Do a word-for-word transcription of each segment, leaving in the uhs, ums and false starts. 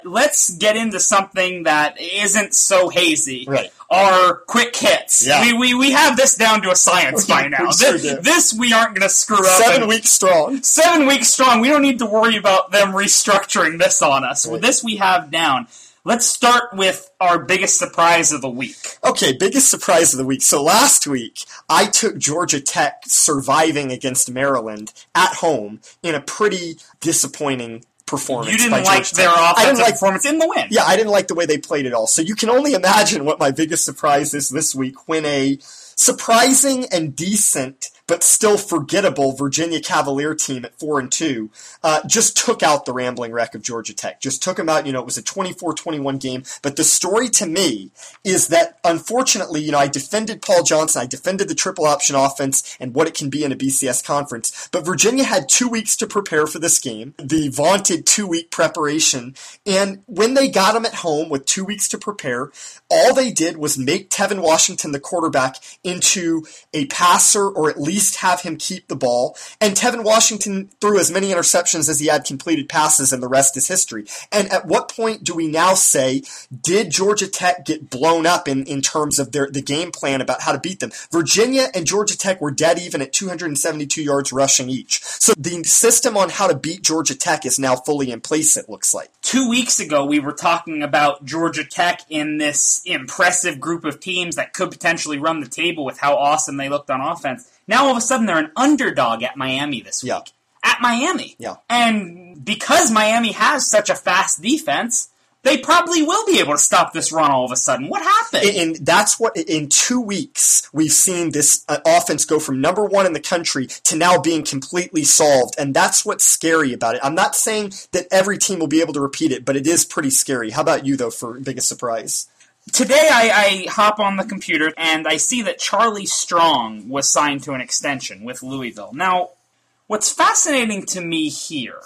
Let's get into something that isn't so hazy. Right. Our quick hits. Yeah. We, we we have this down to a science by now. We sure this, do. this we aren't going to screw up. Seven and- weeks strong. Seven weeks strong. We don't need to worry about them restructuring this on us. Right. Well, this we have down. Let's start with our biggest surprise of the week. Okay, biggest surprise of the week. So last week, I took Georgia Tech surviving against Maryland at home in a pretty disappointing performance. You didn't by like Georgia their Tech. I offensive didn't like, performance in the win. Yeah, I didn't like the way they played it all. So you can only imagine what my biggest surprise is this week when a surprising and decent but still forgettable Virginia Cavalier team at four and two uh, just took out the rambling wreck of Georgia Tech. Just took them out. You know, it was a twenty-four twenty-one game. But the story to me is that, unfortunately, you know, I defended Paul Johnson. I defended the triple option offense and what it can be in a B C S conference. But Virginia had two weeks to prepare for this game, the vaunted two-week preparation. And when they got them at home with two weeks to prepare, all they did was make Tevin Washington, the quarterback, into a passer, or at least have him keep the ball. And Tevin Washington threw as many interceptions as he had completed passes, and the rest is history. And at what point do we now say, did Georgia Tech get blown up in, in terms of their the game plan about how to beat them? Virginia and Georgia Tech were dead even at two hundred seventy-two yards rushing each. So the system on how to beat Georgia Tech is now fully in place, it looks like. Two weeks ago, we were talking about Georgia Tech in this impressive group of teams that could potentially run the table with how awesome they looked on offense. Now, all of a sudden, they're an underdog at Miami this week. Yeah. At Miami. Yeah. And because Miami has such a fast defense, they probably will be able to stop this run all of a sudden. What happened? And that's what, in two weeks, we've seen this uh, offense go from number one in the country to now being completely solved. And that's what's scary about it. I'm not saying that every team will be able to repeat it, but it is pretty scary. How about you, though, for biggest surprise? Today I, I hop on the computer and I see that Charlie Strong was signed to an extension with Louisville. Now, what's fascinating to me here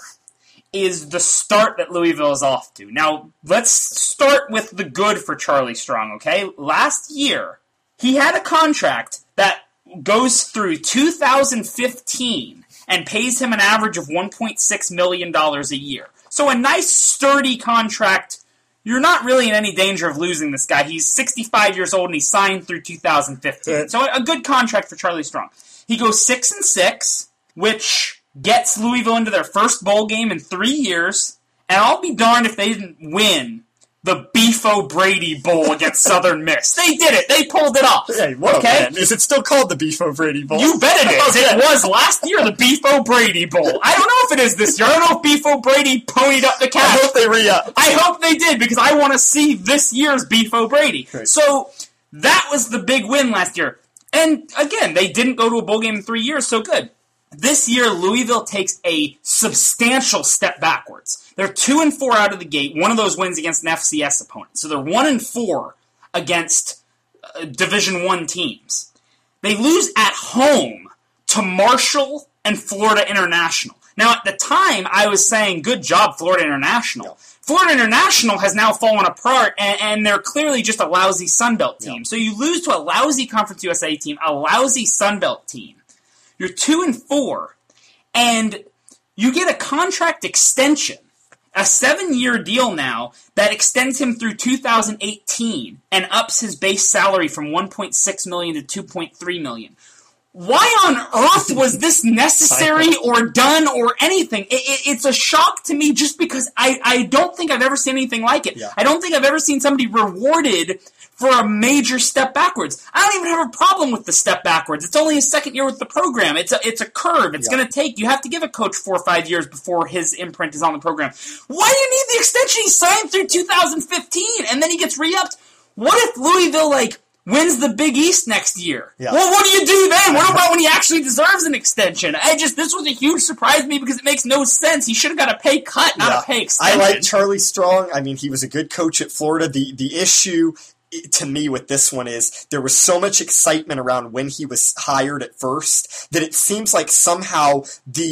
is the start that Louisville is off to. Now, let's start with the good for Charlie Strong, okay? Last year, he had a contract that goes through two thousand fifteen and pays him an average of one point six million dollars a year. So a nice, sturdy contract. You're not really in any danger of losing this guy. He's sixty-five years old and he signed through two thousand fifteen. So a good contract for Charlie Strong. He goes six and six, which gets Louisville into their first bowl game in three years. And I'll be darned if they didn't win the Beef O'Brady Bowl against Southern Miss. They did it. They pulled it off. Hey, whoa, okay? Man. Is it still called the Beef O'Brady Bowl? You bet it is. Okay. It was last year, the Beef O'Brady Bowl. I don't know if it is this year. I don't know if Beef O'Brady ponied up the cash. I hope they re-up. I hope they did, because I want to see this year's Beef O'Brady. Great. So that was the big win last year. And again, they didn't go to a bowl game in three years, so good. This year, Louisville takes a substantial step backwards. They're two and four out of the gate. One of those wins against an F C S opponent. So they're one and four against uh, Division One teams. They lose at home to Marshall and Florida International. Now, at the time, I was saying, good job, Florida International. Yeah. Florida International has now fallen apart, and, and they're clearly just a lousy Sun Belt team. Yeah. So you lose to a lousy Conference U S A team, a lousy Sun Belt team. You're two and four, and you get a contract extension, a seven-year deal now that extends him through two thousand eighteen and ups his base salary from one point six million dollars to two point three million dollars. Why on earth was this necessary or done or anything? It, it, it's a shock to me just because I, I don't think I've ever seen anything like it. Yeah. I don't think I've ever seen somebody rewarded for a major step backwards. I don't even have a problem with the step backwards. It's only his second year with the program. It's a, it's a curve. It's Yeah. going to take, you have to give a coach four or five years before his imprint is on the program. Why do you need the extension? He signed through two thousand fifteen and then he gets re-upped. What if Louisville, like, wins the Big East next year? Yeah. Well, what do you do then? What about when he actually deserves an extension? I just, this was a huge surprise to me because it makes no sense. He should have got a pay cut, not Yeah. a pay extension. I like Charlie Strong. I mean, he was a good coach at Florida. The the issue to me with this one is there was so much excitement around when he was hired at first that it seems like somehow the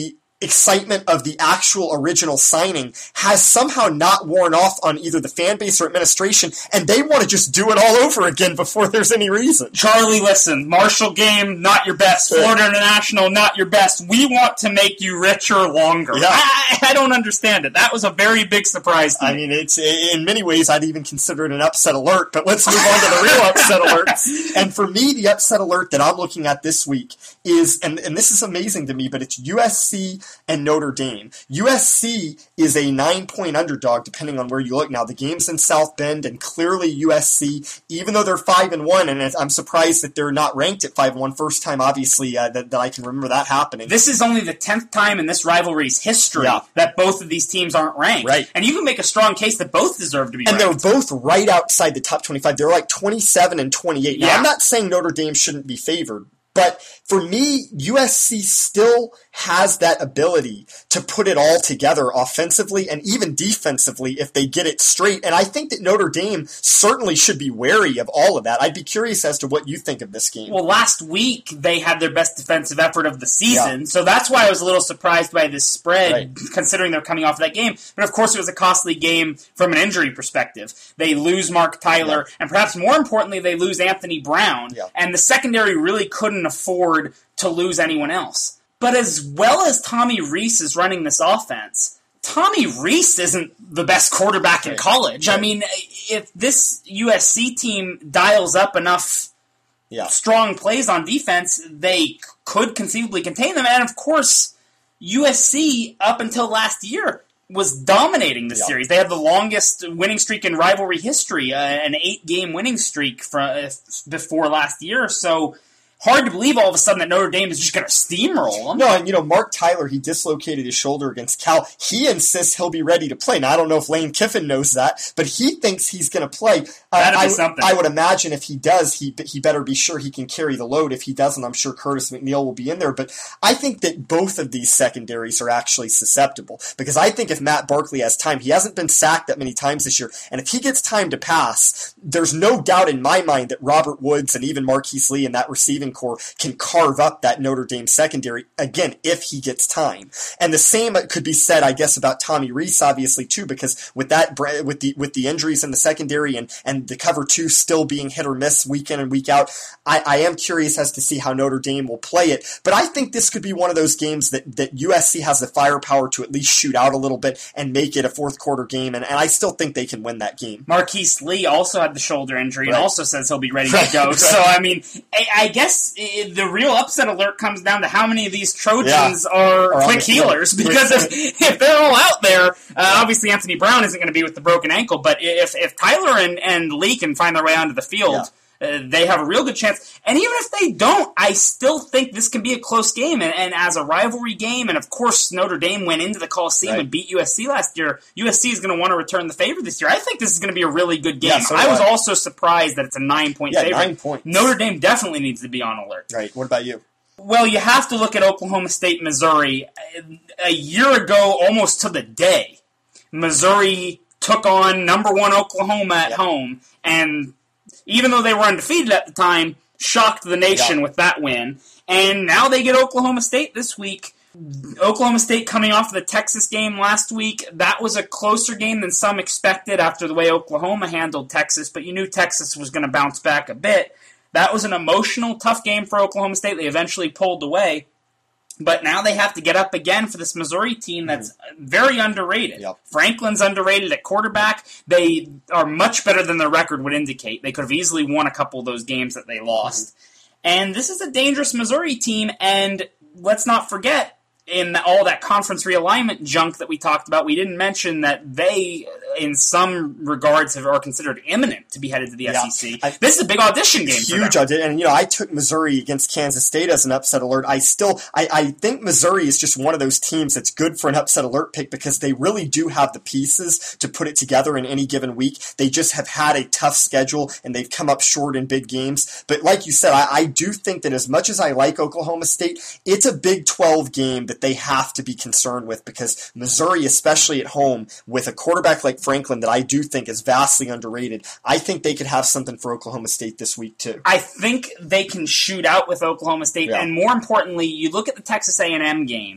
excitement of the actual original signing has somehow not worn off on either the fan base or administration, and they want to just do it all over again before there's any reason. Charlie, listen, Marshall game, not your best. Florida International, not your best. We want to make you richer longer. Yeah. I, I don't understand it. That was a very big surprise to me. I mean, it's in many ways, I'd even consider it an upset alert, but let's move on to the real upset alerts. And for me, the upset alert that I'm looking at this week is, and, and this is amazing to me, but it's U S C and Notre Dame. U S C is a nine-point underdog, depending on where you look. Now, the game's in South Bend, and clearly U S C, even though they're five and one, and I'm surprised that they're not ranked at five and one, first time, obviously, uh, that, that I can remember that happening. This is only the tenth time in this rivalry's history Yeah. that both of these teams aren't ranked. Right. And you can make a strong case that both deserve to be And ranked. they're both right outside the top twenty-five. They're like twenty-seven and twenty-eight. Now, Yeah. I'm not saying Notre Dame shouldn't be favored, but for me, U S C still has that ability to put it all together offensively and even defensively if they get it straight. And I think that Notre Dame certainly should be wary of all of that. I'd be curious as to what you think of this game. Well, last week they had their best defensive effort of the season, Yeah. so that's why I was a little surprised by this spread, Right. considering they're coming off of that game. But of course, it was a costly game from an injury perspective. They lose Mark Tyler, Yeah. and perhaps more importantly, they lose Anthony Brown, Yeah. and the secondary really couldn't afford to lose anyone else. But as well as Tommy Rees is running this offense, Tommy Rees isn't the best quarterback in Right. college. I Right. mean, if this U S C team dials up enough Yeah. strong plays on defense, they c- could conceivably contain them. And of course, U S C, up until last year, was dominating the Yeah. series. They had the longest winning streak in rivalry history, uh, an eight-game winning streak for, uh, before last year. So hard to believe all of a sudden that Notre Dame is just going to steamroll them. No, and you know, Mark Tyler, he dislocated his shoulder against Cal. He insists he'll be ready to play. Now, I don't know if Lane Kiffin knows that, but he thinks he's going to play. Uh, That'd be I, something. I would imagine if he does, he he better be sure he can carry the load. If he doesn't, I'm sure Curtis McNeil will be in there. But I think that both of these secondaries are actually susceptible, because I think if Matt Barkley has time, he hasn't been sacked that many times this year, and if he gets time to pass, there's no doubt in my mind that Robert Woods and even Marquise Lee and that receiving core can carve up that Notre Dame secondary, again, if he gets time. And the same could be said, I guess, about Tommy Rees, obviously, too, because with that, with the with the injuries in the secondary and, and the cover two still being hit or miss week in and week out, I, I am curious as to see how Notre Dame will play it. But I think this could be one of those games that, that U S C has the firepower to at least shoot out a little bit and make it a fourth quarter game, and, and I still think they can win that game. Marquise Lee also had the shoulder injury and Right. also says he'll be ready Right. to go. Right. So, I mean, I, I guess i the real upset alert comes down to how many of these Trojans Yeah. are Are on quick the field. healers. Because if, if they're all out there, uh, obviously Anthony Brown isn't going to be with the broken ankle, but if, if Tyler and, and Lee can find their way onto the field, uh, they have a real good chance. And even if they don't, I still think this can be a close game. And, and as a rivalry game, and of course Notre Dame went into the Coliseum Right. and beat U S C last year, U S C is going to want to return the favor this year. I think this is going to be a really good game. Yeah, so I do was I. also surprised that it's a nine-point Yeah, favorite. nine points. Notre Dame definitely needs to be on alert. Right. What about you? Well, you have to look at Oklahoma State, Missouri. A year ago, almost to the day, Missouri took on number one Oklahoma at Yep. home, and even though they were undefeated at the time, shocked the nation Yep. with that win. And now they get Oklahoma State this week. Oklahoma State coming off of the Texas game last week, that was a closer game than some expected after the way Oklahoma handled Texas, but you knew Texas was going to bounce back a bit. That was an emotional, tough game for Oklahoma State. They eventually pulled away. But now they have to get up again for this Missouri team that's very underrated. Yep. Franklin's underrated at quarterback. They are much better than their record would indicate. They could have easily won a couple of those games that they lost. Mm-hmm. And this is a dangerous Missouri team, and let's not forget, in all that conference realignment junk that we talked about, we didn't mention that they, in some regards, have, are considered imminent to be headed to the Yeah. S E C. I, this is a big audition game for them. Huge audition. And, you know, I took Missouri against Kansas State as an upset alert. I still, I, I think Missouri is just one of those teams that's good for an upset alert pick because they really do have the pieces to put it together in any given week. They just have had a tough schedule, and they've come up short in big games. But like you said, I, I do think that as much as I like Oklahoma State, it's a Big twelve game that they have to be concerned with because Missouri, especially at home, with a quarterback like Franklin that I do think is vastly underrated, I think they could have something for Oklahoma State this week too. I think they can shoot out with Oklahoma State, Yeah. and more importantly, you look at the Texas A and M game,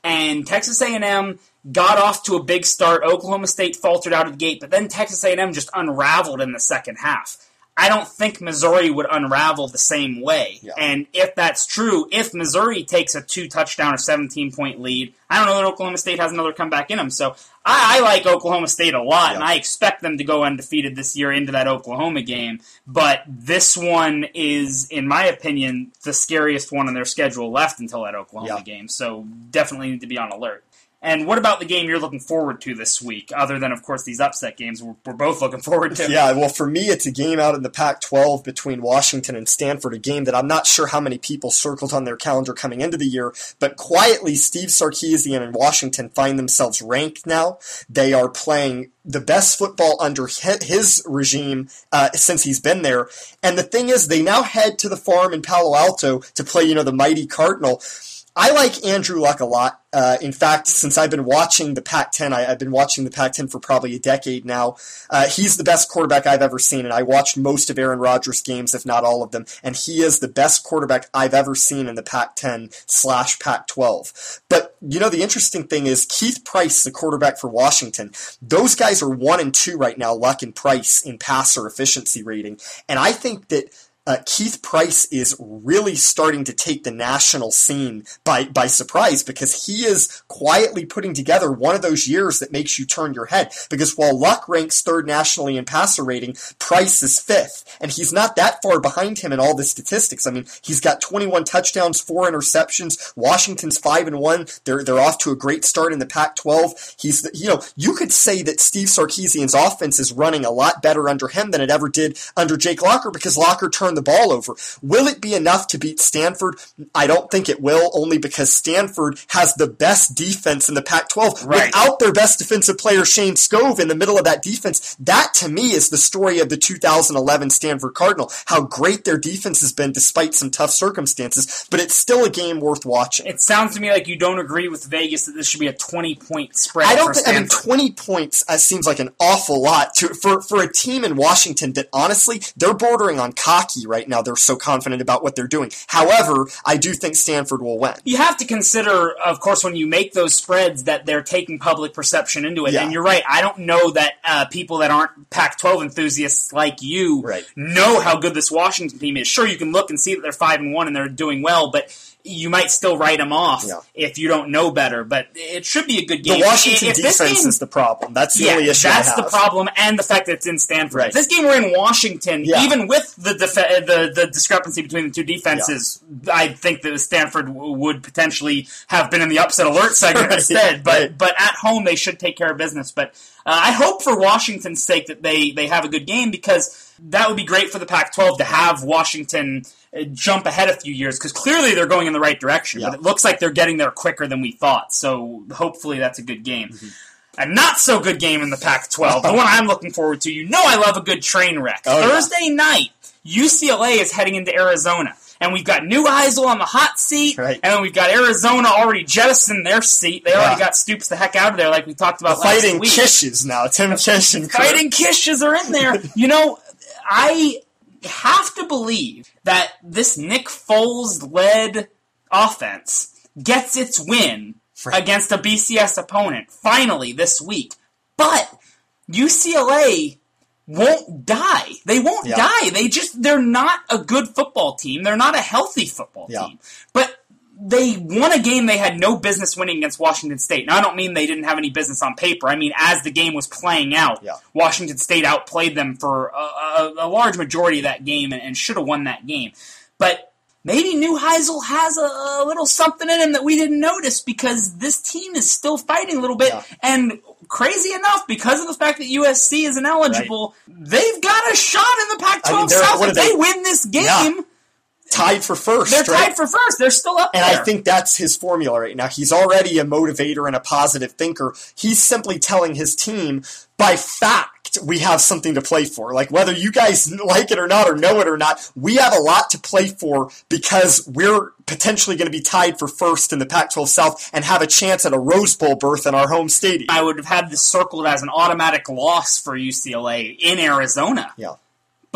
And Texas A and M got off to a big start. Oklahoma State faltered out of the gate, but then Texas A and M just unraveled in the second half. I don't think Missouri would unravel the same way. Yeah. And if that's true, if Missouri takes a two-touchdown or seventeen-point lead, I don't know that Oklahoma State has another comeback in them. So I, I like Oklahoma State a lot, yeah. and I expect them to go undefeated this year into that Oklahoma game. But this one is, in my opinion, the scariest one on their schedule left until that Oklahoma yeah. game. So definitely need to be on alert. And what about the game you're looking forward to this week, other than, of course, these upset games we're, we're both looking forward to? Yeah, well, for me, it's a game out in the Pac twelve between Washington and Stanford, a game that I'm not sure how many people circled on their calendar coming into the year, but quietly, Steve Sarkisian and Washington find themselves ranked now. They are playing the best football under his regime uh, since he's been there. And the thing is, they now head to the farm in Palo Alto to play, you know, the mighty Cardinal. I like Andrew Luck a lot. Uh, in fact, since I've been watching the Pac ten, I, I've been watching the Pac ten for probably a decade now. Uh, he's the best quarterback I've ever seen, and I watched most of Aaron Rodgers' games, if not all of them, and he is the best quarterback I've ever seen in the Pac ten slash Pac twelve. But, you know, the interesting thing is Keith Price, the quarterback for Washington, those guys are one and two right now, Luck and Price, in passer efficiency rating, and I think that Uh, Keith Price is really starting to take the national scene by, by surprise because he is quietly putting together one of those years that makes you turn your head. Because while Luck ranks third nationally in passer rating, Price is fifth. And he's not that far behind him in all the statistics. I mean, he's got twenty-one touchdowns, four interceptions. Washington's five and one. They're, they're off to a great start in the Pac twelve. He's, the, you know, you could say that Steve Sarkisian's offense is running a lot better under him than it ever did under Jake Locker because Locker turned the ball over. Will it be enough to beat Stanford? I don't think it will, only because Stanford has the best defense in the Pac twelve. Right. Without their best defensive player, Shane Scove, in the middle of that defense. That, to me, is the story of the two thousand eleven Stanford Cardinal, how great their defense has been despite some tough circumstances, but it's still a game worth watching. It sounds to me like you don't agree with Vegas that this should be a twenty-point spread I don't for think, I mean, Stanford. twenty points uh, seems like an awful lot to for, for a team in Washington that, honestly, they're bordering on cocky right now. They're so confident about what they're doing. However, I do think Stanford will win. You have to consider, of course, when you make those spreads that they're taking public perception into it. Yeah. And you're right, I don't know that uh, people that aren't Pac twelve enthusiasts like you Right. know how good this Washington team is. Sure, you can look and see that they're five and one and they're doing well, but you might still write them off Yeah. if you don't know better. But it should be a good game. The Washington If this defense game- is the problem. That's the yeah, only issue that's I have. the problem, and the fact that it's in Stanford. Right. If this game were in Washington, Yeah. even with the, def- the the discrepancy between the two defenses, I think that Stanford w- would potentially have been in the upset alert segment Right. instead. But Right. but at home, they should take care of business. But uh, I hope for Washington's sake that they, they have a good game because that would be great for the Pac twelve to have Washington uh, jump ahead a few years because clearly they're going in the right direction. Yeah. But it looks like they're getting there quicker than we thought. So hopefully that's a good game. Mm-hmm. A not-so good game in the Pac twelve, the one I'm looking forward to. You know I love a good train wreck. Oh, yeah. Thursday night, U C L A is heading into Arizona. And we've got New Heisel on the hot seat, Right. and then we've got Arizona already jettisoned their seat. They Yeah. already got Stoops the heck out of there like we talked about last Fighting week. Kishes now. Tim Kish and Kirk. Fighting Kishes are in there. You know, I have to believe that this Nick Foles-led offense gets its win Right. against a B C S opponent, finally, this week. But U C L A won't die. They won't Yeah. die. They just, they're not a good football team. They're not a healthy football Yeah. team. But they won a game they had no business winning against Washington State. Now, I don't mean they didn't have any business on paper. I mean, as the game was playing out, Yeah. Washington State outplayed them for a, a, a large majority of that game and, and should have won that game. But maybe New Heisel has a, a little something in him that we didn't notice because this team is still fighting a little bit. Yeah. And crazy enough, because of the fact that U S C is ineligible, they've got a shot in the Pac twelve I mean, they're- South. what If are they, they- win this game, Yeah. Tied for first, they're right? tied for first. They're still up And there. I think that's his formula right now. He's already a motivator and a positive thinker. He's simply telling his team, by fact, we have something to play for. Like, whether you guys like it or not, or know it or not, we have a lot to play for because we're potentially going to be tied for first in the Pac twelve South and have a chance at a Rose Bowl berth in our home stadium. I would have had this circled as an automatic loss for U C L A in Arizona. Yeah. But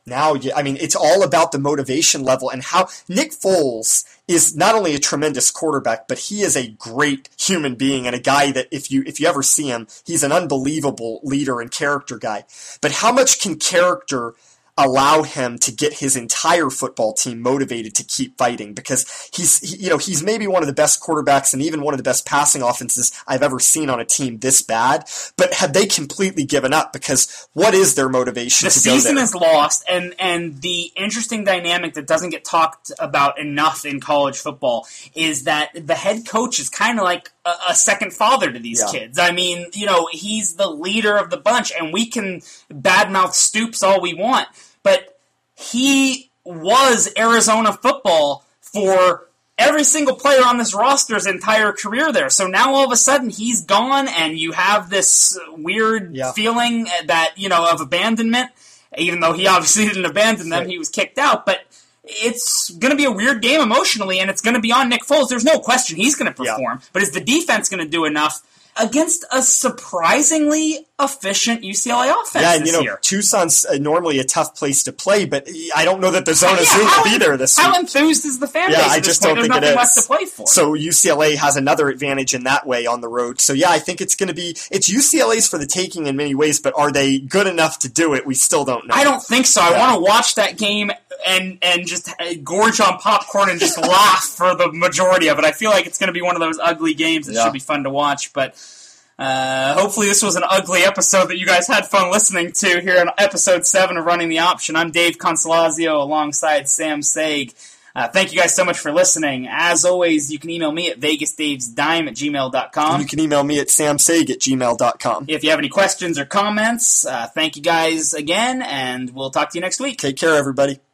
Now, I mean, it's all about the motivation level and how Nick Foles is not only a tremendous quarterback, but he is a great human being and a guy that if you if you ever see him, he's an unbelievable leader and character guy. But how much can character allow him to get his entire football team motivated to keep fighting? Because he's, he, you know, he's maybe one of the best quarterbacks and even one of the best passing offenses I've ever seen on a team this bad. But have they completely given up? Because what is their motivation the to go there? The season is lost, and, and the interesting dynamic that doesn't get talked about enough in college football is that the head coach is kind of like a, a second father to these yeah. kids. I mean, you know, he's the leader of the bunch, and we can badmouth Stoops all we want. But he was Arizona football for every single player on this roster's entire career there. So now all of a sudden he's gone and you have this weird yeah. feeling that, you know, of abandonment, even though he obviously didn't abandon them, right. He was kicked out. But it's going to be a weird game emotionally, and it's going to be on Nick Foles. There's no question he's going to perform. Yeah. But is the defense going to do enough against a surprisingly efficient U C L A offense yeah, and this you know, year? Tucson's uh, normally a tough place to play, but I don't know that the Zona yeah, Zoo will be en- there this how week. How enthused is the fan base yeah, at I this just point? don't There's think it nothing is. left to play for. So U C L A has another advantage in that way on the road. So yeah, I think it's going to be, it's U C L A's for the taking in many ways, but are they good enough to do it? We still don't know. I don't think so. Yeah. I want to watch that game and and just gorge on popcorn and just laugh for the majority of it. I feel like it's going to be one of those ugly games that yeah. should be fun to watch, but Uh, hopefully this was an ugly episode that you guys had fun listening to here in episode seven of Running the Option. I'm Dave Consolazio alongside Sam Saig. Uh, thank you guys so much for listening. As always, you can email me at vegasdavesdime at gmail dot com. And you can email me at samsaig at gmail dot com. If you have any questions or comments, uh, thank you guys again, and we'll talk to you next week. Take care, everybody.